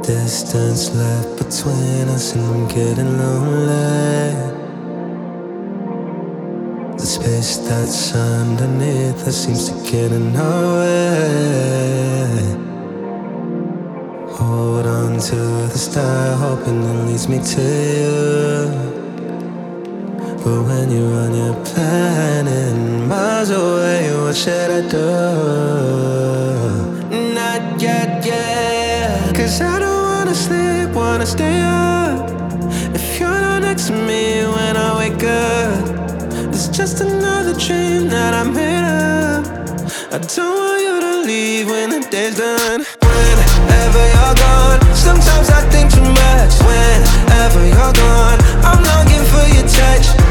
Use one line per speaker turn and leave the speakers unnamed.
Distance left between us and I'm getting lonely. The space that's underneath us seems to get in our way. Hold on to the star, hoping it leads me to you. But when you're on your planet, miles away, what should I do? Not yet, yeah. 'Cause I don't wanna sleep, wanna stay up. If you're not next to me when I wake up, it's just another dream that I made up. I don't want you to leave when the day's done. Whenever you're gone, sometimes I think too much. Whenever you're gone, I'm longing for your touch.